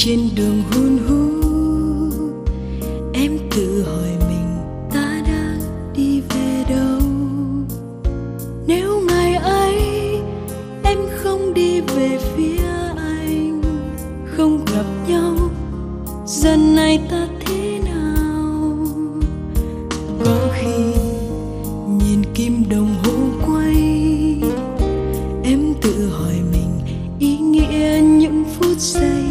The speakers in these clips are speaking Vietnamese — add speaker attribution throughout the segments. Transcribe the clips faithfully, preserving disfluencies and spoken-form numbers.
Speaker 1: trên đường hun hút, em tự hỏi mình ta đang đi về đâu. Nếu ngày ấy em không đi về phía anh, không gặp nhau, giờ này ta thế nào? Có khi nhìn kim đồng hồ quay, em tự hỏi mình ý nghĩa những phút giây.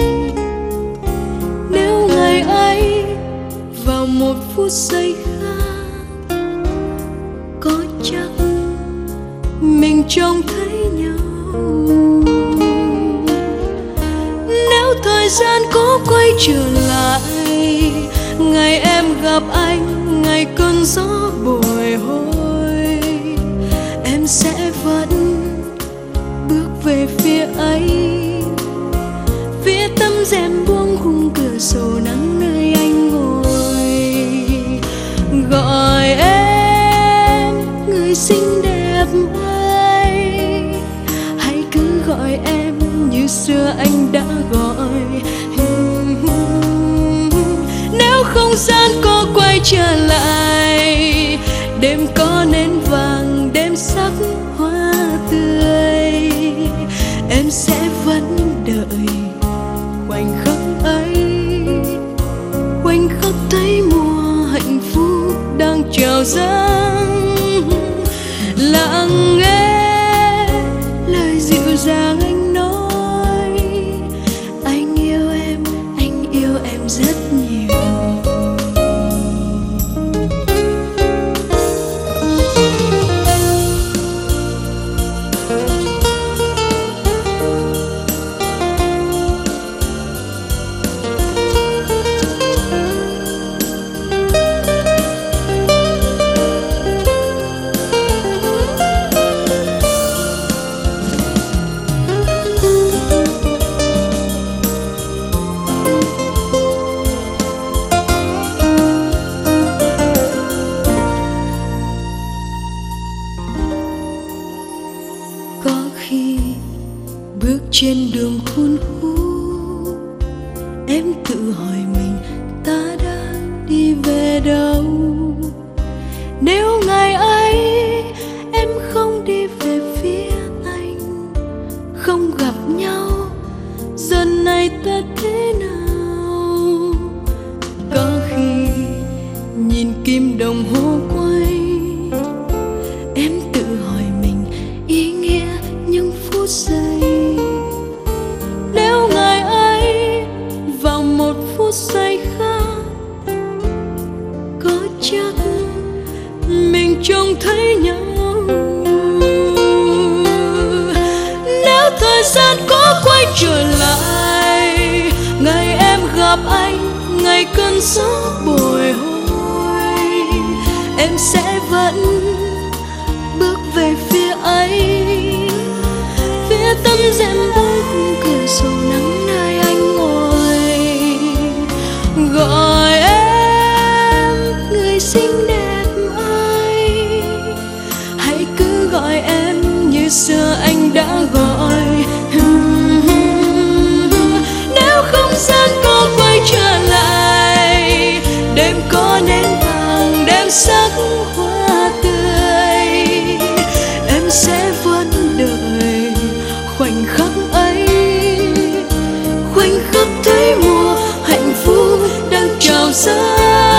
Speaker 1: Nếu ngày ấy vào một phút giây khác, có chắc mình trông thấy nhau? Nếu thời gian có quay trở lại, ngày em gặp anh, ngày cơn gió bồi hồi, em sẽ vẫn bước về phía ấy, phía tấm rèm buông khung cửa sổ nắng nơi anh ngồi. Gọi em người xinh đẹp ơi, hãy cứ gọi em như xưa anh đã gọi. Nếu không gian có quay trở lại, đêm có nến vàng, đêm sắc hoa tươi, em sẽ vẫn đợi khoảnh khắc ấy, khoảnh khắc thấy mùa hạnh phúc đang chào dâng. Lặng nghe lời dịu dàng anh nói, anh yêu em, anh yêu em rất nhiều. Có khi bước trên đường hun hút, em tự hỏi mình ta đã đi về đâu. Nếu ngày ấy em không đi về phía anh, không gặp nhau, giờ này ta thế nào? Có khi nhìn kim đồng hồ quay, em tự hỏi mình ý nghĩa những phút giây. Nếu ngày ấy vào một phút giây khác, có chắc mình trông thấy nhau? Nếu thời gian có quay trở lại, ngày em gặp anh, ngày cơn gió bồi hồi, em sẽ vẫn bước về phía ấy, phía tấm rèm buông cửa sổ nắng nơi anh ngồi. Gọi em người xinh đẹp ơi, hãy cứ gọi em như xưa anh đã gọi. Nếu không gian có quay trở lại, đêm có nến vàng, đêm sắc hoa tươi, em sẽ vẫn đợi khoảnh khắc ấy, khoảnh khắc thấy mùa hạnh phúc đang chào dâng.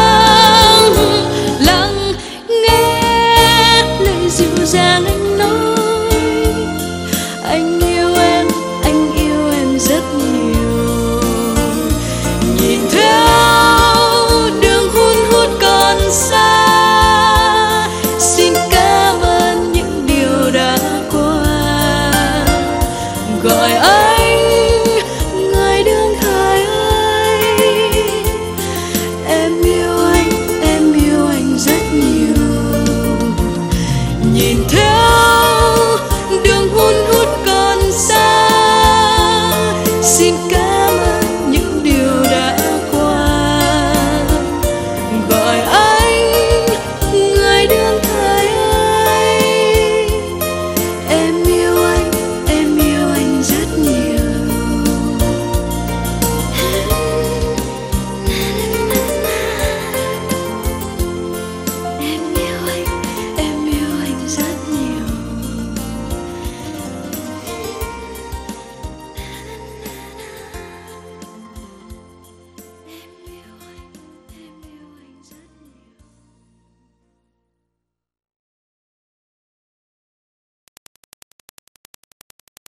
Speaker 1: Lặng nghe lời dịu dàng anh nói, anh yêu em, anh yêu em rất nhiều. Nhìn theo đường hun hút còn xa, xin cảm ơn những điều đã qua. Gọi anh người đương thời ơi, em yêu anh, em yêu anh rất nhiều. Nhìn theo đường hun hút còn xa, xin cảm